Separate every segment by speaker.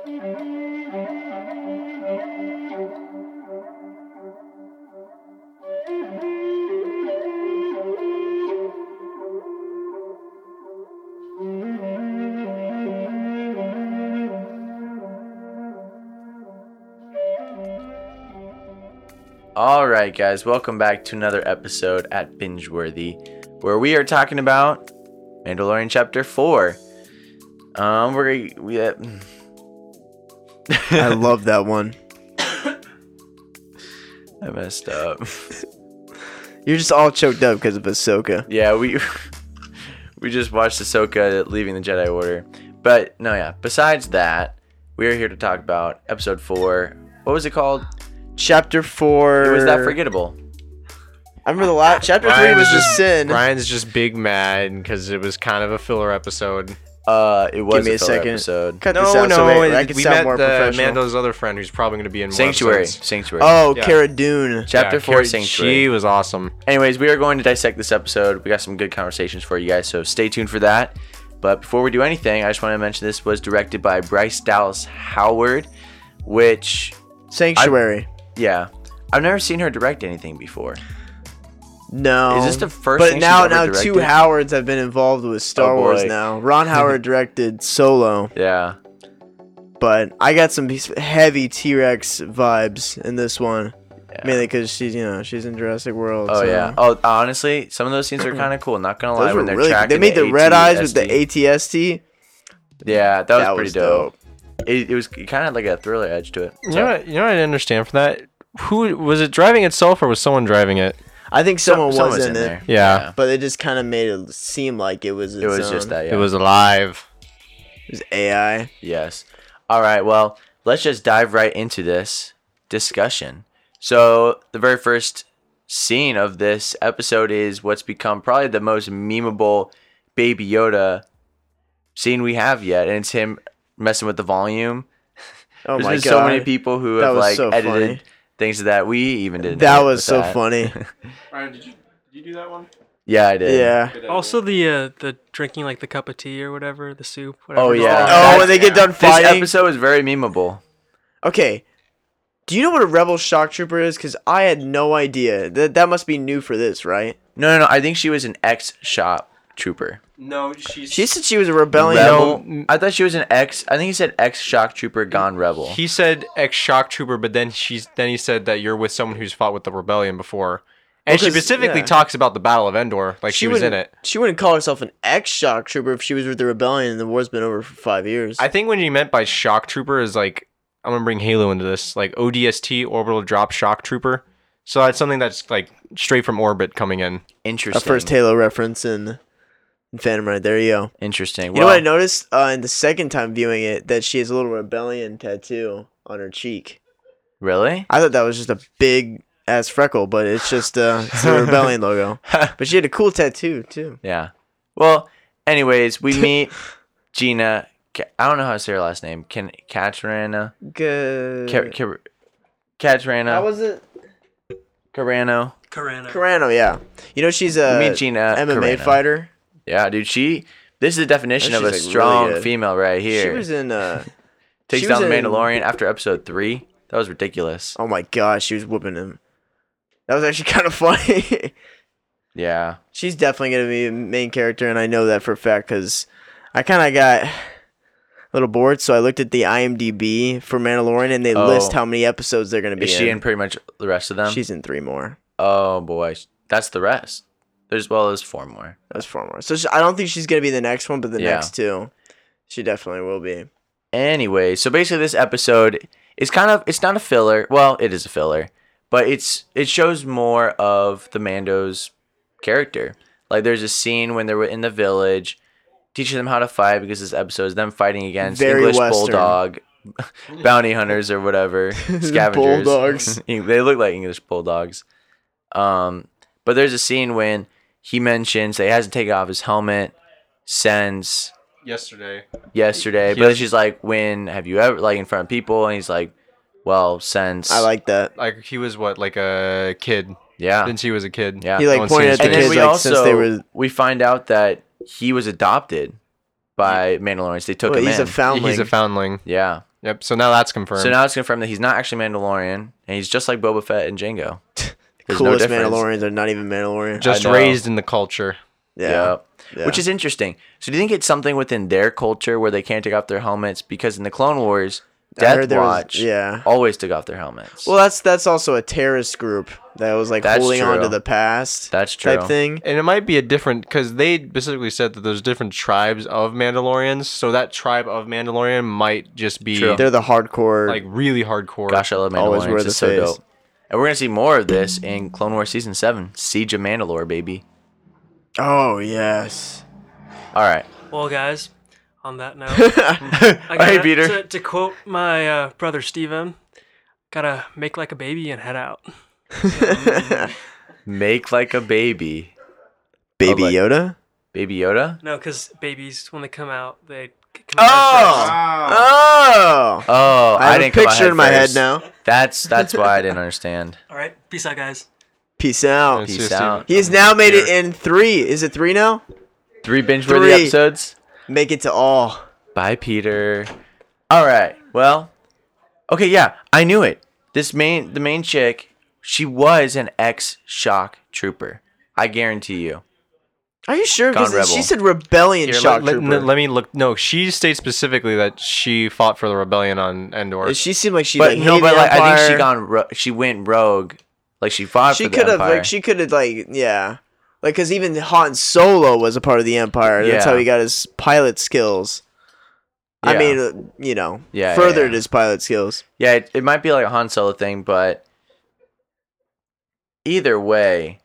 Speaker 1: Alright guys, welcome back to another episode at Bingeworthy, where we are talking about Mandalorian Chapter 4.
Speaker 2: I love that one.
Speaker 1: I messed up.
Speaker 2: You're just all choked up because of Ahsoka.
Speaker 1: Yeah, we just watched Ahsoka leaving the Jedi Order. But, no, yeah, besides that, we are here to talk about Episode 4. What was it called?
Speaker 2: Chapter 4.
Speaker 1: It was that forgettable.
Speaker 2: I remember the last chapter 3 was the sin.
Speaker 3: Ryan's just big mad because it was kind of a filler episode.
Speaker 1: It was
Speaker 2: Give me a
Speaker 1: filler
Speaker 2: second.
Speaker 1: episode.
Speaker 2: Cut this out so I can
Speaker 3: we
Speaker 2: sound
Speaker 3: met
Speaker 2: more professional.
Speaker 3: Mando's other friend who's probably going to be in more
Speaker 1: Sanctuary.
Speaker 3: episodes.
Speaker 2: Oh,
Speaker 3: Yeah.
Speaker 2: Cara Dune.
Speaker 1: Chapter 4, Sanctuary.
Speaker 3: She was awesome.
Speaker 1: Anyways, we are going to dissect this episode. We got some good conversations for you guys, so stay tuned for that. But before we do anything, I just want to mention this was directed by Bryce Dallas Howard, which...
Speaker 2: Sanctuary.
Speaker 1: I've never seen her direct anything before.
Speaker 2: No.
Speaker 1: Is this the first
Speaker 2: But
Speaker 1: thing
Speaker 2: now
Speaker 1: she's ever
Speaker 2: two
Speaker 1: directed?
Speaker 2: Howards have been involved with Star Wars now. Ron Howard directed Solo.
Speaker 1: Yeah.
Speaker 2: But I got some heavy T-Rex vibes in this one.
Speaker 1: Yeah.
Speaker 2: Mainly because she's in Jurassic World.
Speaker 1: Oh,
Speaker 2: so.
Speaker 1: yeah. Oh, honestly, some of those scenes are kind of cool. Not going to lie.
Speaker 2: Those
Speaker 1: When
Speaker 2: were
Speaker 1: they're
Speaker 2: really
Speaker 1: tracking
Speaker 2: They made the red eyes with the
Speaker 1: ATST.
Speaker 2: ATST.
Speaker 1: Yeah, that was pretty dope.
Speaker 2: dope.
Speaker 1: It was kind of like a thriller edge to it.
Speaker 3: You know what I didn't understand for that? Who was it driving itself or was someone driving it?
Speaker 2: I think someone
Speaker 1: Someone
Speaker 2: was in it.
Speaker 1: there.
Speaker 3: Yeah.
Speaker 2: But it just kind of made it seem like it was its
Speaker 1: It was
Speaker 2: own.
Speaker 1: just that, yeah.
Speaker 3: It was alive.
Speaker 2: It was AI.
Speaker 1: Yes. All right, well, let's just dive right into this discussion. So, the very first scene of this episode is what's become probably the most memeable Baby Yoda scene we have yet, and it's him messing with the volume.
Speaker 2: Oh
Speaker 1: There's
Speaker 2: my
Speaker 1: been
Speaker 2: god.
Speaker 1: so many people who
Speaker 2: That
Speaker 1: have
Speaker 2: was
Speaker 1: like
Speaker 2: so
Speaker 1: edited
Speaker 2: funny.
Speaker 1: things that we even didn't.
Speaker 2: That
Speaker 1: edit
Speaker 2: was
Speaker 1: with
Speaker 2: so
Speaker 1: that.
Speaker 2: funny.
Speaker 3: Ryan, did you do that one?
Speaker 1: Yeah, I did.
Speaker 2: Yeah.
Speaker 4: Also, the drinking like the cup of tea or whatever, the soup. Whatever
Speaker 1: Oh
Speaker 4: it's
Speaker 1: yeah.
Speaker 4: called.
Speaker 2: Oh, when they get done
Speaker 1: This
Speaker 2: fighting.
Speaker 1: episode is very memeable.
Speaker 2: Okay. Do you know what a Rebel Shock Trooper is? Because I had no idea. That must be new for this, right?
Speaker 1: No. I think she was an ex-shop trooper.
Speaker 3: No, she's...
Speaker 2: She said she was a rebellion.
Speaker 1: Rebel. I thought she was an ex. I think he said ex-shock trooper gone rebel.
Speaker 3: He said ex-shock trooper, but then he said that you're with someone who's fought with the rebellion before. And she
Speaker 2: Because,
Speaker 3: specifically
Speaker 2: yeah.
Speaker 3: talks about the Battle of Endor, like she was in it.
Speaker 2: She wouldn't call herself an ex-Shock Trooper if she was with the rebellion and the war's been over for 5 years.
Speaker 3: I think what you meant by shock trooper is like, I'm going to bring Halo into this, like ODST, orbital drop shock trooper. So that's something that's like straight from orbit coming in.
Speaker 1: Interesting.
Speaker 2: a first Halo reference in Phantom Ride. There you go.
Speaker 1: Interesting.
Speaker 2: You know what I noticed in the second time viewing it? That she has a little rebellion tattoo on her cheek.
Speaker 1: Really?
Speaker 2: I thought that was just a big ass freckle, but it's just it's a rebellion logo. But she had a cool tattoo too.
Speaker 1: Yeah. Well, anyways, we meet Gina. I don't know how to say her last name. Katarina.
Speaker 2: Good.
Speaker 1: Katarina.
Speaker 2: How was it?
Speaker 1: Carano.
Speaker 2: Carano, yeah. You know she's a
Speaker 1: We meet Gina
Speaker 2: MMA
Speaker 1: Carano.
Speaker 2: fighter.
Speaker 1: Yeah, dude. This is the definition
Speaker 2: And
Speaker 1: of a
Speaker 2: she's, like,
Speaker 1: strong
Speaker 2: really good.
Speaker 1: female right here.
Speaker 2: She was in
Speaker 1: Takes
Speaker 2: she
Speaker 1: down
Speaker 2: was
Speaker 1: the
Speaker 2: in-
Speaker 1: Mandalorian after episode 3. That was ridiculous.
Speaker 2: Oh my gosh, she was whooping him. That was actually kind of funny.
Speaker 1: Yeah.
Speaker 2: She's definitely going to be a main character, and I know that for a fact because I kind of got a little bored, so I looked at the IMDb for Mandalorian, and they list how many episodes they're going to be
Speaker 1: Is she in pretty much the rest of them?
Speaker 2: She's in 3 more.
Speaker 1: Oh, boy. That's the rest. There's 4 more.
Speaker 2: That's 4 more. So I don't think she's going to be the next one, but the
Speaker 1: Yeah.
Speaker 2: next 2, she definitely will be.
Speaker 1: Anyway, so basically this episode is it's not a filler. Well, it is a filler, but it shows more of the Mando's character. Like there's a scene when they were in the village, teaching them how to fight because this episode is them fighting against
Speaker 2: Very
Speaker 1: English
Speaker 2: Western.
Speaker 1: bulldog, bounty hunters or whatever, scavengers.
Speaker 2: Bulldogs.
Speaker 1: They look like English bulldogs. But there's a scene when he mentions that he hasn't taken off his helmet since
Speaker 3: Yesterday.
Speaker 1: but she's like, when have you ever, like in front of people? And he's like, well, since
Speaker 2: I like that.
Speaker 3: Like he was like a kid.
Speaker 1: yeah,
Speaker 3: Since he was a kid.
Speaker 1: yeah.
Speaker 2: He like
Speaker 3: No one's
Speaker 2: pointed
Speaker 3: seen
Speaker 2: at the
Speaker 1: And
Speaker 3: his
Speaker 1: then
Speaker 2: kids
Speaker 1: we
Speaker 2: like since they were.
Speaker 1: we find out that he was adopted by Mandalorians. They took
Speaker 2: Well,
Speaker 1: him
Speaker 2: he's
Speaker 1: in.
Speaker 2: a foundling.
Speaker 3: He's a foundling.
Speaker 1: Yeah.
Speaker 3: Yep. So now that's confirmed.
Speaker 1: So now it's confirmed that he's not actually Mandalorian, and he's just like Boba Fett and Jango. There's no
Speaker 2: Coolest
Speaker 1: difference.
Speaker 2: Mandalorians are not even Mandalorian.
Speaker 3: just
Speaker 1: I know.
Speaker 3: raised in the culture.
Speaker 2: Yeah.
Speaker 1: Yeah. Which is interesting. So do you think it's something within their culture where they can't take off their helmets? Because in the Clone Wars,
Speaker 2: I
Speaker 1: Death
Speaker 2: heard there was-
Speaker 1: Watch
Speaker 2: yeah.
Speaker 1: always took off their helmets.
Speaker 2: Well, that's also a terrorist group that was like
Speaker 1: That's
Speaker 2: holding on
Speaker 1: true.
Speaker 2: to the past.
Speaker 1: That's true.
Speaker 2: Type thing.
Speaker 3: And it might be a different, because they specifically said that there's different tribes of Mandalorians. So that tribe of Mandalorian might just be
Speaker 1: True.
Speaker 2: They're the hardcore.
Speaker 3: like really hardcore.
Speaker 1: Gosh, I love
Speaker 2: Always wear
Speaker 1: Mandalorians.
Speaker 2: the
Speaker 1: It's so
Speaker 2: face.
Speaker 1: dope. And we're going to see more of this in Clone Wars Season 7, Siege of Mandalore, baby.
Speaker 2: oh yes.
Speaker 1: All right.
Speaker 4: Well, guys, on that note, I
Speaker 1: Hey,
Speaker 4: gotta,
Speaker 1: Peter.
Speaker 4: To quote my brother Steven, gotta make like a baby and head out.
Speaker 1: Make like a baby.
Speaker 2: Baby
Speaker 1: like-
Speaker 2: Yoda.
Speaker 1: Baby Yoda?
Speaker 4: No, because babies, when they come out, they come out
Speaker 2: Oh.
Speaker 1: Oh,
Speaker 2: I have a
Speaker 1: didn't come out
Speaker 2: picture in my head
Speaker 1: first.
Speaker 2: now.
Speaker 1: That's why I didn't understand.
Speaker 4: first. All right, peace out, guys.
Speaker 2: Peace out.
Speaker 3: It's
Speaker 1: Peace
Speaker 3: just
Speaker 1: out.
Speaker 2: He has now made it in 3. Is it 3 now?
Speaker 1: 3 binge-worthy
Speaker 2: 3.
Speaker 1: episodes?
Speaker 2: Make it to all.
Speaker 1: Bye, Peter. All right. Well, okay, yeah, I knew it. The main chick, she was an ex-shock trooper. I guarantee you.
Speaker 2: Are you sure?
Speaker 1: Gone
Speaker 2: Because
Speaker 1: Rebel.
Speaker 2: she said rebellion
Speaker 3: Here,
Speaker 2: shock
Speaker 3: let
Speaker 2: trooper.
Speaker 3: me look. No, she states specifically that she fought for the rebellion on Endor.
Speaker 2: She seemed like she
Speaker 1: But
Speaker 2: like
Speaker 1: no,
Speaker 2: hated
Speaker 1: but
Speaker 2: the
Speaker 1: like I think
Speaker 2: Empire.
Speaker 1: she went rogue. Like she fought
Speaker 2: She
Speaker 1: for the
Speaker 2: could have
Speaker 1: Empire.
Speaker 2: like she could have like yeah. Like because even Han Solo was a part of the Empire. That's
Speaker 1: Yeah.
Speaker 2: how he got his pilot skills. I
Speaker 1: Yeah.
Speaker 2: mean, furthered his pilot skills.
Speaker 1: Yeah, it might be like a Han Solo thing, but either way,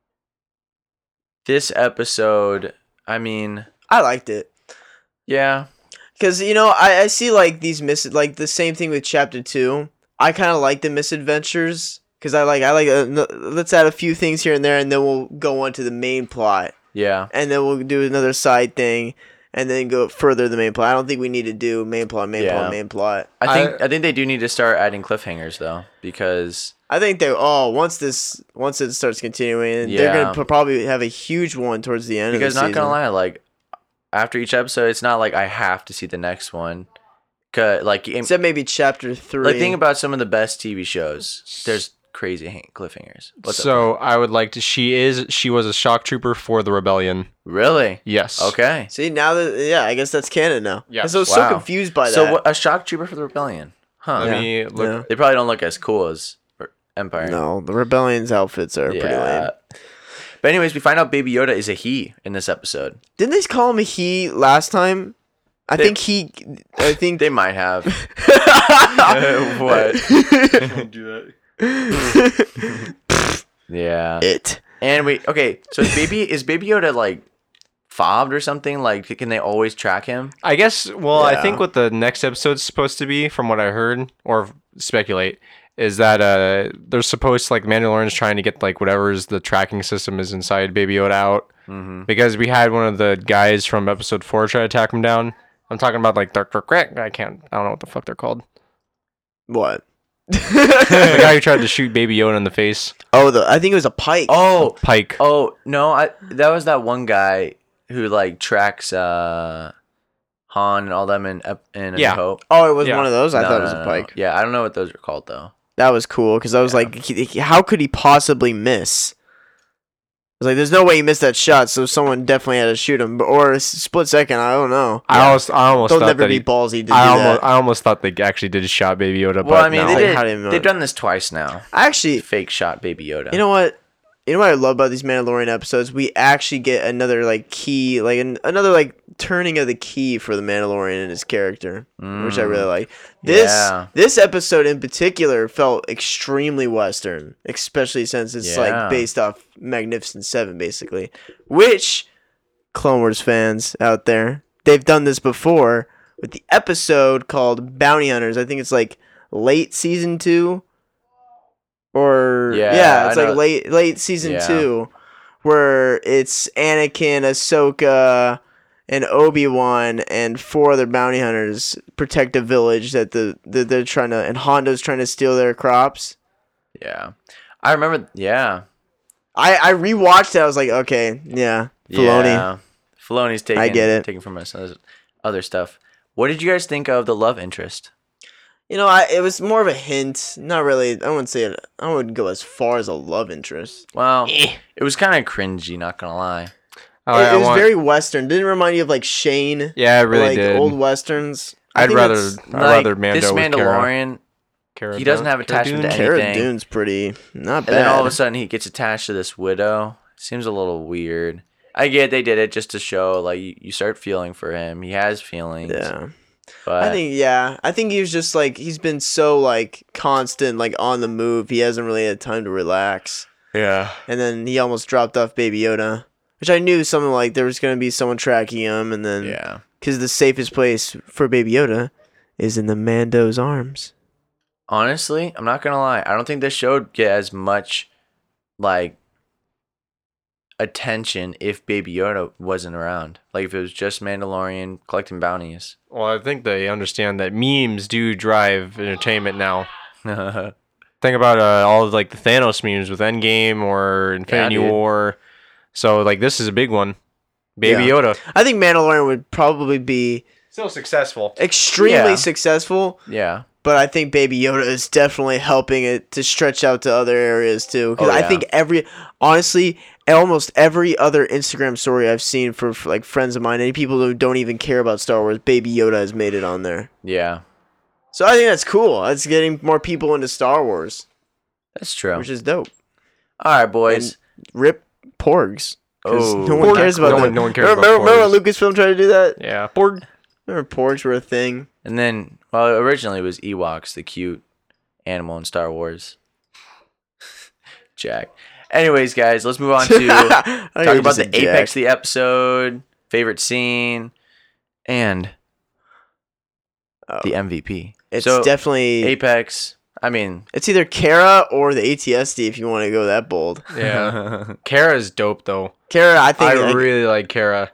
Speaker 1: this episode, I mean,
Speaker 2: I liked it.
Speaker 1: yeah,
Speaker 2: Because, I see, like, these like, the same thing with Chapter 2. I kind of like the misadventures. Because let's add a few things here and there, and then we'll go on to the main plot.
Speaker 1: yeah.
Speaker 2: And then we'll do another side thing, and then go further the main plot. I don't think we need to do main plot.
Speaker 1: I think they do need to start adding cliffhangers though, because
Speaker 2: I think once it starts continuing, they're
Speaker 1: Yeah.
Speaker 2: gonna probably have a huge one towards the end.
Speaker 1: because
Speaker 2: of the
Speaker 1: not gonna
Speaker 2: season.
Speaker 1: lie, like after each episode, it's not like I have to see the next one. 'Cause, like,
Speaker 2: Except maybe Chapter 3.
Speaker 1: like think about some of the best TV shows. There's crazy cliffhangers. What's up?
Speaker 3: so I would like to. She was a shock trooper for the rebellion.
Speaker 1: Really?
Speaker 3: Yes.
Speaker 1: Okay.
Speaker 2: See now I guess that's canon now.
Speaker 3: Yeah.
Speaker 2: 'Cause I was
Speaker 1: Wow.
Speaker 2: so confused by that.
Speaker 1: So what, a shock trooper for the rebellion? Huh?
Speaker 3: Let
Speaker 2: Yeah.
Speaker 3: me look.
Speaker 2: Yeah.
Speaker 1: They probably don't look as cool as Empire.
Speaker 2: No, the Rebellion's outfits are pretty lame.
Speaker 1: But anyways, we find out Baby Yoda is a he in this episode.
Speaker 2: Didn't they call him a he last time? I think
Speaker 1: They might have. What?
Speaker 3: Don't do
Speaker 1: Yeah.
Speaker 2: it.
Speaker 1: And so is Baby Yoda like fobbed or something? Like, can they always track him?
Speaker 3: I guess. Well, I
Speaker 2: Yeah.
Speaker 3: think what the next episode's supposed to be, from what I heard or speculate, is that they're supposed to, like, Mandalorian's trying to get like whatever's the tracking system is inside Baby Yoda out, because we had one of the guys from episode 4 try to track him down. I'm talking about like Dr. Crack. I don't know what the fuck they're called.
Speaker 2: What?
Speaker 3: The guy who tried to shoot Baby Yoda in the face.
Speaker 2: I think it was a pike.
Speaker 1: Oh,
Speaker 3: Pike.
Speaker 1: oh no! That was that one guy who like tracks Han and all them in A New
Speaker 3: Yeah.
Speaker 1: Hope.
Speaker 2: Oh, it was
Speaker 3: Yeah.
Speaker 2: one of those. I
Speaker 1: No,
Speaker 2: thought it
Speaker 1: no,
Speaker 2: was
Speaker 1: no,
Speaker 2: a
Speaker 1: no.
Speaker 2: pike.
Speaker 1: Yeah, I don't know what those are called though.
Speaker 2: That was cool because I was like, how could he possibly miss? I was like, there's no way he missed that shot, so someone definitely had to shoot him. Or a split second, I don't know.
Speaker 3: I almost
Speaker 2: They'll
Speaker 3: thought
Speaker 2: never
Speaker 3: that
Speaker 2: be ballsy to do
Speaker 3: I
Speaker 2: that.
Speaker 3: almost thought they actually did shot Baby Yoda.
Speaker 1: Well,
Speaker 3: but
Speaker 1: I mean,
Speaker 3: no.
Speaker 1: they
Speaker 2: Like,
Speaker 1: did.
Speaker 2: how do you know?
Speaker 1: They've done this twice now.
Speaker 2: Actually,
Speaker 1: Fake shot Baby Yoda.
Speaker 2: you know what? I love about these Mandalorian episodes? We actually get another like key, like another like turning of the key for the Mandalorian and his character, which I really like.
Speaker 1: Yeah.
Speaker 2: This episode in particular felt extremely Western, especially since it's
Speaker 1: Yeah.
Speaker 2: like based off Magnificent Seven, basically. Which Clone Wars fans out there, they've done this before with the episode called Bounty Hunters. I think it's like late season 2. Or
Speaker 1: Yeah,
Speaker 2: it's
Speaker 1: I
Speaker 2: like
Speaker 1: know.
Speaker 2: late season
Speaker 1: Yeah.
Speaker 2: 2, where it's Anakin, Ahsoka, and Obi-Wan and 4 other bounty hunters protect a village that they're trying to, and Hondo's trying to steal their crops.
Speaker 1: Yeah, I remember. Yeah,
Speaker 2: I rewatched it. I was like, okay, yeah, Filoni.
Speaker 1: Yeah. Filoni's taking,
Speaker 2: I get it.
Speaker 1: taking from us other stuff. What did you guys think of the love interest?
Speaker 2: It was more of a hint. Not really. I wouldn't say it. I wouldn't go as far as a love interest.
Speaker 1: Well, it was kind of cringy, not gonna lie.
Speaker 2: It was very Western. Didn't it remind you of like Shane?
Speaker 3: Yeah, it really
Speaker 2: like
Speaker 3: did.
Speaker 2: old Westerns.
Speaker 3: I'd
Speaker 2: think
Speaker 3: rather
Speaker 2: that's-
Speaker 3: Mando
Speaker 1: this
Speaker 3: with
Speaker 1: Mandalorian.
Speaker 3: Cara
Speaker 1: He doesn't
Speaker 3: Dune.
Speaker 1: have attachment to
Speaker 2: Cara
Speaker 1: anything.
Speaker 2: Dune's pretty not bad.
Speaker 1: And then all of a sudden he gets attached to this widow. Seems a little weird. I get they did it just to show like you start feeling for him. He has feelings.
Speaker 2: Yeah.
Speaker 1: But
Speaker 2: I think he was just like he's been so like constant, like on the move. He hasn't really had time to relax.
Speaker 1: yeah.
Speaker 2: And then he almost dropped off Baby Yoda, which I knew something like there was gonna be someone tracking him, and then
Speaker 1: Yeah.
Speaker 2: because the safest place for Baby Yoda is in the Mando's arms.
Speaker 1: Honestly, I'm not gonna lie. I don't think this show would get as much like attention if Baby Yoda wasn't around. Like if it was just Mandalorian collecting bounties.
Speaker 3: Well, I think they understand that memes do drive entertainment now. Think about all of like the Thanos memes with Endgame or Infinity
Speaker 1: dude.
Speaker 3: War. So like this is a big one. Baby
Speaker 2: Yeah.
Speaker 3: Yoda.
Speaker 2: I think Mandalorian would probably be
Speaker 3: Still successful.
Speaker 2: extremely
Speaker 1: Yeah.
Speaker 2: successful,
Speaker 1: Yeah.
Speaker 2: but I think Baby Yoda is definitely helping it to stretch out to other areas too. Because
Speaker 1: Oh,
Speaker 2: I
Speaker 1: yeah.
Speaker 2: think honestly, almost every other Instagram story I've seen for like friends of mine, any people who don't even care about Star Wars, Baby Yoda has made it on there.
Speaker 1: Yeah.
Speaker 2: So I think that's cool. It's getting more people into Star Wars,
Speaker 1: That's true.
Speaker 2: which is dope.
Speaker 1: All right, boys.
Speaker 2: Rip Porgs. 'Cause
Speaker 1: Oh,
Speaker 2: no one cares about them.
Speaker 3: no one cares
Speaker 2: remember,
Speaker 3: about
Speaker 2: remember when
Speaker 3: Porgs.
Speaker 2: Lucasfilm tried to do that?
Speaker 3: Yeah. Borg.
Speaker 2: Remember Porgs were a thing?
Speaker 1: And then, well, originally it was Ewoks, the cute animal in Star Wars. Jack. Anyways, guys, let's move on to
Speaker 2: I
Speaker 1: talk
Speaker 2: just
Speaker 1: about the
Speaker 2: said
Speaker 1: apex
Speaker 2: Jack.
Speaker 1: of the episode, favorite scene, and
Speaker 2: Oh,
Speaker 1: the MVP.
Speaker 2: It's
Speaker 1: So,
Speaker 2: definitely
Speaker 1: Apex. I mean,
Speaker 2: it's either Kara or the ATSD if you want to go that bold.
Speaker 3: Yeah. Kara's dope though.
Speaker 2: Kara, I think,
Speaker 3: I really like Kara.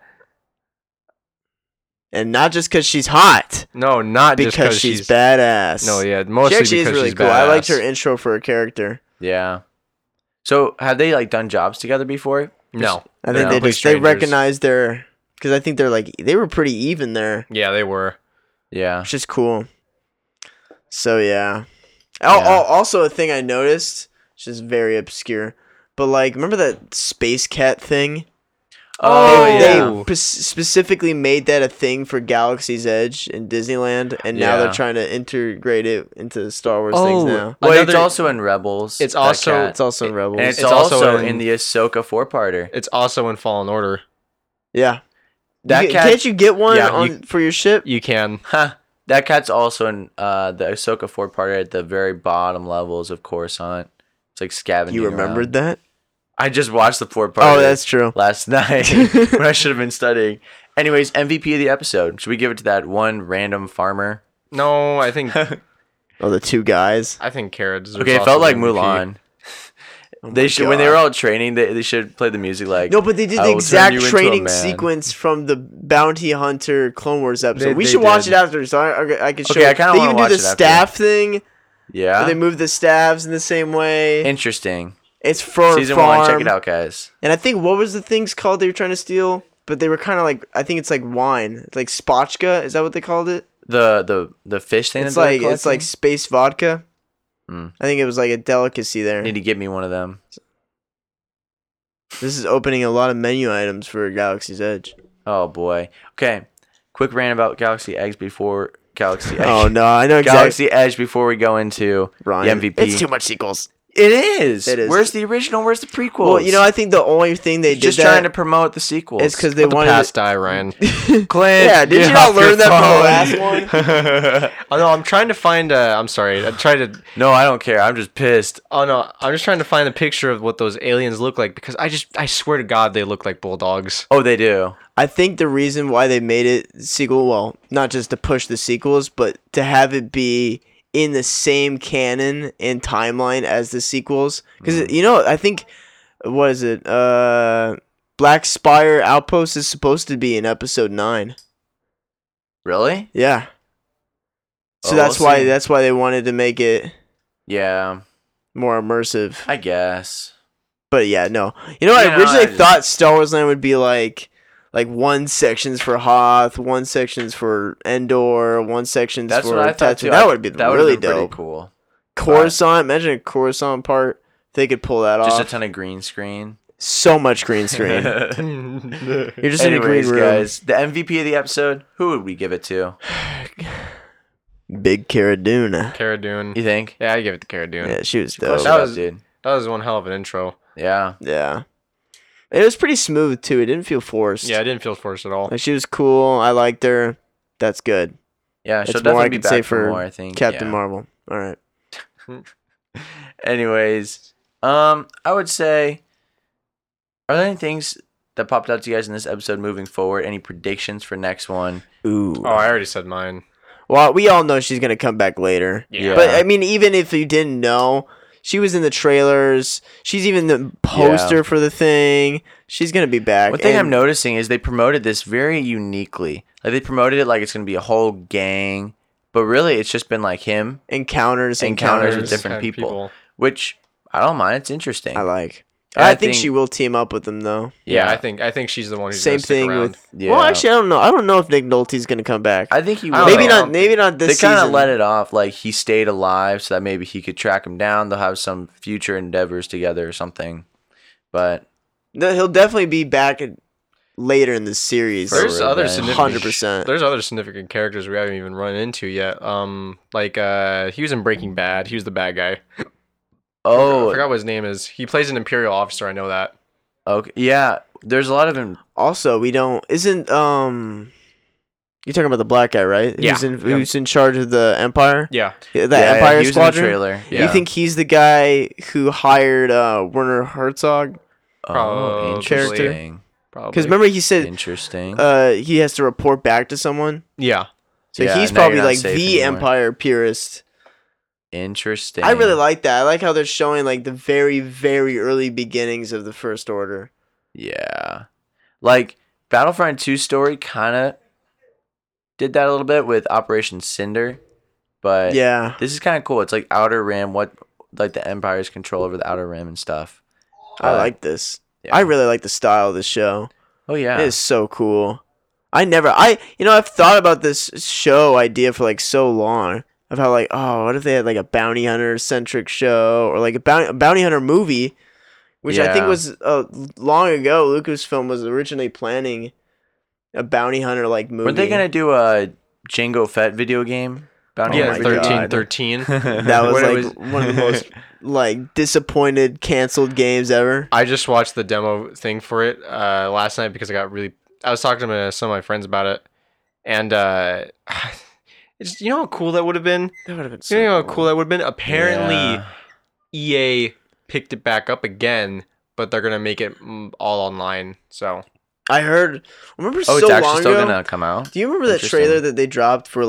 Speaker 2: and not just because she's hot,
Speaker 3: No, not just
Speaker 2: because she's badass.
Speaker 3: No, yeah,
Speaker 2: She
Speaker 3: mostly
Speaker 2: actually is
Speaker 3: because
Speaker 2: really
Speaker 3: she's
Speaker 2: cool. I liked her
Speaker 3: badass.
Speaker 2: intro for her character.
Speaker 1: yeah. So, have they like done jobs together before?
Speaker 3: No.
Speaker 2: I think
Speaker 1: No.
Speaker 2: they
Speaker 3: Complete
Speaker 2: just they
Speaker 3: strangers.
Speaker 2: recognized their because I think they were pretty even there,
Speaker 3: Yeah, they were.
Speaker 1: Yeah.
Speaker 2: which is cool. So yeah.
Speaker 1: Yeah.
Speaker 2: Also a thing I noticed, which is very obscure, but like remember that space cat thing?
Speaker 1: Oh,
Speaker 2: They
Speaker 1: yeah.
Speaker 2: specifically made that a thing for Galaxy's Edge in Disneyland, and now
Speaker 1: Yeah.
Speaker 2: they're trying to integrate it into Star Wars things now.
Speaker 1: Well, it's
Speaker 3: Another-
Speaker 1: also in Rebels.
Speaker 3: It's
Speaker 1: that
Speaker 3: also-
Speaker 1: cat.
Speaker 2: It's also in Rebels.
Speaker 1: and it's
Speaker 3: it's
Speaker 1: also,
Speaker 3: also
Speaker 1: in
Speaker 3: in-
Speaker 1: the Ahsoka 4-parter.
Speaker 3: It's also in Fallen Order.
Speaker 2: yeah.
Speaker 1: That cat,
Speaker 2: Can't you get one
Speaker 3: Yeah,
Speaker 2: for your ship?
Speaker 3: You can.
Speaker 1: huh, that cat's also in the Ahsoka 4-parter at the very bottom levels of Coruscant. It's like scavenging.
Speaker 2: You remembered that?
Speaker 1: I just watched the 4-parter.
Speaker 2: Oh, that's true.
Speaker 1: last night when I should have been studying. Anyways, MVP of the episode. Should we give it to that one random farmer?
Speaker 3: No, I think
Speaker 2: Oh, the two guys.
Speaker 3: Kara deserves
Speaker 1: Okay, it
Speaker 3: also
Speaker 1: felt like
Speaker 3: the MVP.
Speaker 1: Mulan.
Speaker 2: Oh
Speaker 1: They
Speaker 2: my
Speaker 1: should when they were
Speaker 2: God.
Speaker 1: all training. They should play the music like
Speaker 2: No, but they did
Speaker 1: "I
Speaker 2: the
Speaker 1: will turn
Speaker 2: exact
Speaker 1: you into a
Speaker 2: training
Speaker 1: man."
Speaker 2: sequence from the Bounty Hunter Clone Wars episode. We
Speaker 1: they
Speaker 2: should watch
Speaker 1: did.
Speaker 2: it after, so I can show.
Speaker 1: Okay, I kinda
Speaker 2: They
Speaker 1: wanna
Speaker 2: even do
Speaker 1: watch
Speaker 2: the
Speaker 1: it after.
Speaker 2: staff thing.
Speaker 1: Yeah,
Speaker 2: Where they move the staffs in the same way.
Speaker 1: interesting.
Speaker 2: It's for
Speaker 1: Season
Speaker 2: farm.
Speaker 1: 1, check it out, guys.
Speaker 2: And I think what was the things called they were trying to steal? But they were kind of like I think it's like wine. It's like spotchka. Is that what they called it?
Speaker 1: The fish thing.
Speaker 2: It's
Speaker 1: that they're
Speaker 2: like
Speaker 1: collecting?
Speaker 2: space vodka.
Speaker 1: Mm.
Speaker 2: I think it was like a delicacy there.
Speaker 1: Need to get me one of them.
Speaker 2: This is opening a lot of menu items for Galaxy's Edge.
Speaker 1: Oh boy. Okay, quick rant about Galaxy Eggs before Galaxy Edge.
Speaker 2: Oh no, I know exactly.
Speaker 1: Galaxy Edge before we go into
Speaker 2: Ryan,
Speaker 1: the MVP.
Speaker 2: It's too much sequels.
Speaker 1: It is.
Speaker 2: It is.
Speaker 1: Where's the original? Where's the prequel?
Speaker 2: Well, you know, I think the only thing they
Speaker 1: just
Speaker 2: did
Speaker 1: trying to
Speaker 2: that
Speaker 1: promote the sequels.
Speaker 2: is because they
Speaker 3: Let the
Speaker 2: wanted.
Speaker 3: past die, Ryan.
Speaker 1: Clint.
Speaker 2: Yeah, did
Speaker 1: get
Speaker 2: you not
Speaker 1: off your
Speaker 2: learn that from the last
Speaker 1: phone?
Speaker 3: Oh no, I'm trying to find. I'm sorry. I'm trying to.
Speaker 1: No, I don't care. I'm just pissed.
Speaker 3: Oh no, I'm just trying to find a picture of what those aliens look like because I swear to God they look like bulldogs.
Speaker 1: Oh, they do.
Speaker 2: I think the reason why they made it sequel, well, not just to push the sequels, but to have it be in the same canon and timeline as the sequels. Because, you know, I think, what is it? Black Spire Outpost is supposed to be in episode 9.
Speaker 1: Really?
Speaker 2: Yeah. So
Speaker 1: Oh,
Speaker 2: that's
Speaker 1: we'll
Speaker 2: why
Speaker 1: see.
Speaker 2: that's why they wanted to make it
Speaker 1: Yeah,
Speaker 2: more immersive.
Speaker 1: I guess.
Speaker 2: But yeah, no. You know,
Speaker 1: Yeah,
Speaker 2: I originally
Speaker 1: I just-
Speaker 2: thought Star Wars Land would be like like one section's for Hoth, one section's for Endor, one section's
Speaker 1: That's
Speaker 2: for
Speaker 1: what I thought
Speaker 2: Tatooine.
Speaker 1: too.
Speaker 2: That would be
Speaker 1: That would've
Speaker 2: really
Speaker 1: been pretty
Speaker 2: dope.
Speaker 1: cool.
Speaker 2: Coruscant, imagine a Coruscant part. If they could pull that
Speaker 1: Just
Speaker 2: off.
Speaker 1: a ton of green screen.
Speaker 2: So much green screen. You're just in a green
Speaker 1: Anyways,
Speaker 2: room.
Speaker 1: guys, the MVP of the episode, who would we give it to?
Speaker 2: Big Cara Dune.
Speaker 3: Cara Dune.
Speaker 1: You think?
Speaker 3: Yeah, I give it to Cara Dune.
Speaker 2: Yeah, she was
Speaker 1: Close
Speaker 2: dope.
Speaker 1: it
Speaker 3: That
Speaker 1: up,
Speaker 3: was-
Speaker 1: dude.
Speaker 3: That was one hell of an intro.
Speaker 1: Yeah.
Speaker 2: Yeah. It was pretty smooth too. It didn't feel forced.
Speaker 3: Yeah, I didn't feel forced at all.
Speaker 2: Like, she was cool. I liked her. That's good.
Speaker 1: Yeah, she'll
Speaker 2: It's more I
Speaker 1: definitely be
Speaker 2: could say
Speaker 1: back for
Speaker 2: for
Speaker 1: more, I think.
Speaker 2: Captain
Speaker 1: Yeah.
Speaker 2: Marvel. All right.
Speaker 1: Anyways, I would say, are there any things that popped out to you guys in this episode moving forward? Any predictions for next one?
Speaker 2: Ooh.
Speaker 3: Oh, I already said mine.
Speaker 2: Well, we all know she's gonna come back later.
Speaker 1: Yeah.
Speaker 2: But I mean, even if you didn't know, she was in the trailers. She's even the poster for the thing. She's gonna be back.
Speaker 1: One thing
Speaker 2: And
Speaker 1: I'm noticing is they promoted this very uniquely. Like they promoted it like it's gonna be a whole gang, but really it's just been like him,
Speaker 2: encounters
Speaker 1: with different
Speaker 3: Kind of
Speaker 1: people. which I don't mind. It's interesting.
Speaker 2: I like.
Speaker 1: And
Speaker 2: I think she will team up with them though.
Speaker 3: Yeah, I think she's the one who's
Speaker 2: Same
Speaker 3: gonna stick
Speaker 2: thing
Speaker 3: around.
Speaker 2: with.
Speaker 1: Yeah.
Speaker 2: Well, actually, I don't know. I don't know if Nick Nolte's gonna come back.
Speaker 1: I think he
Speaker 3: I
Speaker 1: will.
Speaker 3: don't
Speaker 2: Maybe
Speaker 3: know.
Speaker 2: not. Maybe not this
Speaker 1: They kind
Speaker 2: season.
Speaker 1: of let it off like he stayed alive so that maybe he could track him down. They'll have some future endeavors together or something. But
Speaker 2: No, he'll definitely be back later in the series.
Speaker 3: There's
Speaker 1: For
Speaker 3: other
Speaker 1: revenge.
Speaker 3: significant
Speaker 2: 100%.
Speaker 3: There's other significant characters we haven't even run into yet. He was in Breaking Bad. He was the bad guy. I
Speaker 1: oh,
Speaker 3: forgot what his name is. He plays an Imperial officer. I know that.
Speaker 1: okay, yeah. There's a lot of him.
Speaker 2: Also, we don't. Isn't you're talking about the black guy, right?
Speaker 3: Yeah.
Speaker 2: Who's in charge of the Empire?
Speaker 3: Yeah.
Speaker 2: The
Speaker 1: Yeah,
Speaker 2: Empire
Speaker 1: he was in the
Speaker 2: Squadron.
Speaker 1: trailer.
Speaker 3: Yeah.
Speaker 2: You think he's the guy who hired
Speaker 1: Oh,
Speaker 2: Werner Herzog?
Speaker 3: Probably.
Speaker 1: interesting.
Speaker 3: Probably.
Speaker 2: Because remember he said
Speaker 1: Interesting.
Speaker 2: he has to report back to someone.
Speaker 3: Yeah.
Speaker 2: So
Speaker 1: Yeah,
Speaker 2: he's
Speaker 1: now you're
Speaker 2: probably
Speaker 1: not
Speaker 2: like
Speaker 1: safe
Speaker 2: the
Speaker 1: anymore.
Speaker 2: Empire purist.
Speaker 1: Interesting.
Speaker 2: I really like that. I like how they're showing like the very, very early beginnings of the First Order.
Speaker 1: Yeah. Like Battlefront 2 story kind of did that a little bit with Operation Cinder, but
Speaker 2: Yeah.
Speaker 1: this is kind of cool. It's like Outer Rim, what like the Empire's control over the Outer Rim and stuff.
Speaker 2: I like this.
Speaker 1: yeah.
Speaker 2: I really like the style of the show.
Speaker 1: Oh yeah.
Speaker 2: It is so cool. I've thought about this show idea for like so long of how like, oh, what if they had like a bounty hunter centric show or like a bounty hunter movie, which I think
Speaker 1: Yeah.
Speaker 2: was long ago. Lucasfilm was originally planning a bounty hunter like movie.
Speaker 1: Weren't they gonna do a Jango Fett video game? Bounty
Speaker 2: Oh
Speaker 3: Yeah.
Speaker 2: my
Speaker 1: Hunter video
Speaker 2: God.
Speaker 3: 13.
Speaker 2: That was
Speaker 3: When it
Speaker 2: like one of the most like disappointed canceled games ever.
Speaker 3: I just watched the demo thing for it last night because I was talking to some of my friends about it, and it's how cool that would have been.
Speaker 2: That would have been so
Speaker 3: You know how cool that would have been. Apparently,
Speaker 1: Yeah.
Speaker 3: EA picked it back up again, but they're gonna make it all online. So
Speaker 2: I heard. Remember
Speaker 1: Oh,
Speaker 2: so
Speaker 1: it's actually
Speaker 2: long
Speaker 1: still
Speaker 2: ago.
Speaker 1: gonna come out.
Speaker 2: Do you remember that
Speaker 1: Interesting.
Speaker 2: trailer that they dropped for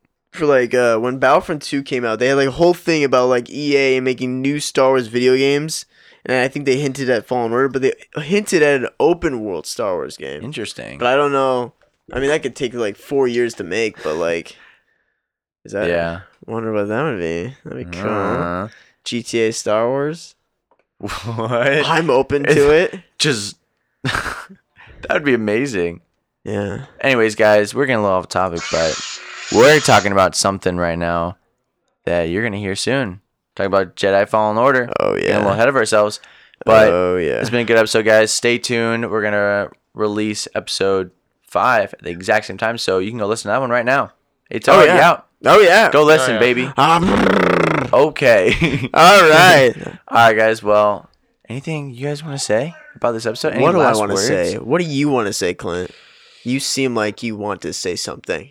Speaker 2: when Battlefront 2 came out? They had like a whole thing about like EA making new Star Wars video games, and I think they hinted at Fallen Order, but they hinted at an open world Star Wars game.
Speaker 1: Interesting.
Speaker 2: But I don't know. I mean, that could take like 4 years to make, but like, is that?
Speaker 1: Yeah.
Speaker 2: Wonder what that would be. That'd be cool.
Speaker 1: Uh,
Speaker 2: GTA Star Wars.
Speaker 1: what?
Speaker 2: I'm open to it.
Speaker 1: Just that would be amazing.
Speaker 2: Yeah.
Speaker 1: Anyways, guys, we're getting a little off topic, but we're talking about something right now that you're gonna hear soon. Talking about Jedi Fallen Order.
Speaker 2: Oh
Speaker 1: Getting a little
Speaker 2: yeah.
Speaker 1: ahead of ourselves, but
Speaker 2: oh yeah.
Speaker 1: it's been a good episode, guys. Stay tuned. We're gonna release episode 5 at the exact same time, so you can go listen to that one right now. It's
Speaker 2: Oh,
Speaker 1: already
Speaker 2: yeah.
Speaker 1: out.
Speaker 2: Oh yeah.
Speaker 1: Go listen,
Speaker 3: yeah.
Speaker 1: baby.
Speaker 2: Ah,
Speaker 1: Okay.
Speaker 2: all right.
Speaker 1: All right, guys. Well, anything you guys want to say about this episode? Any
Speaker 2: What do I
Speaker 1: last
Speaker 2: want to
Speaker 1: words?
Speaker 2: say? What do you want to say, Clint? You seem like you want to say something.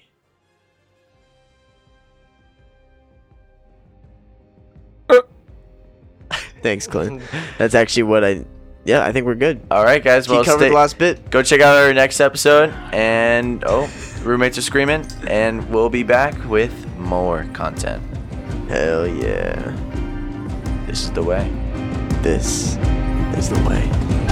Speaker 2: Thanks, Clint. That's actually what I think we're good.
Speaker 1: All right, guys. Well,
Speaker 2: He covered the last bit.
Speaker 1: go check out our next episode. And roommates are screaming, and we'll be back with more content.
Speaker 2: Hell yeah.
Speaker 1: This is the way.
Speaker 2: This is the way.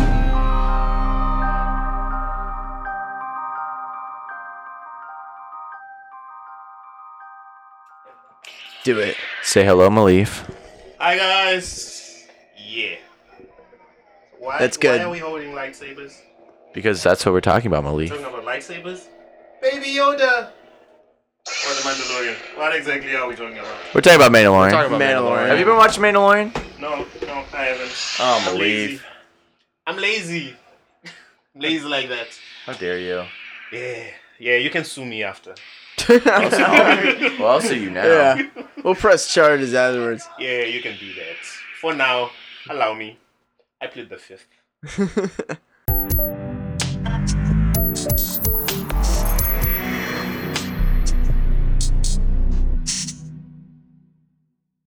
Speaker 2: Do it.
Speaker 1: Say hello, Malif.
Speaker 5: Hi guys. Yeah.
Speaker 2: That's good.
Speaker 5: Why are we holding lightsabers?
Speaker 1: Because that's what we're talking about, Malik.
Speaker 5: Talking about lightsabers? Baby Yoda! Or the Mandalorian? What exactly are we talking about?
Speaker 1: We're talking about Mandalorian.
Speaker 3: Talking about
Speaker 2: Mandalorian.
Speaker 1: Have you been watching Mandalorian?
Speaker 5: No, I haven't.
Speaker 1: Oh,
Speaker 5: I'm
Speaker 1: Malik.
Speaker 5: lazy. I'm lazy. Lazy like that.
Speaker 1: How dare you?
Speaker 5: Yeah, you can sue me after.
Speaker 1: Well, I'll see you now.
Speaker 2: Yeah. We'll press charges afterwards.
Speaker 5: Yeah, you can do that. For now, allow me. I plead the fifth.